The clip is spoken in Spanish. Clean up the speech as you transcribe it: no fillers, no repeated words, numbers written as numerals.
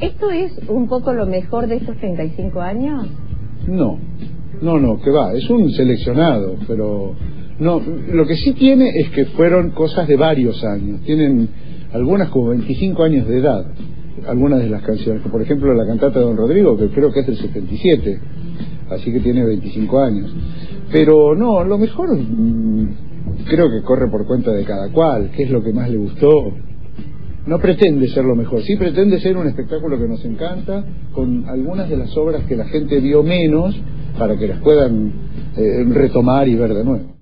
¿Esto es un poco lo mejor de estos 35 años? No, que va, es un seleccionado, pero no, lo que sí tiene es que fueron cosas de varios años, tienen algunas como 25 años de edad, algunas de las canciones, por ejemplo la cantata de Don Rodrigo, que creo que es del 77, así que tiene 25 años, pero no, lo mejor creo que corre por cuenta de cada cual, qué es lo que más le gustó. No pretende ser lo mejor, sí pretende ser un espectáculo que nos encanta, con algunas de las obras que la gente vio menos, para que las puedan retomar y ver de nuevo.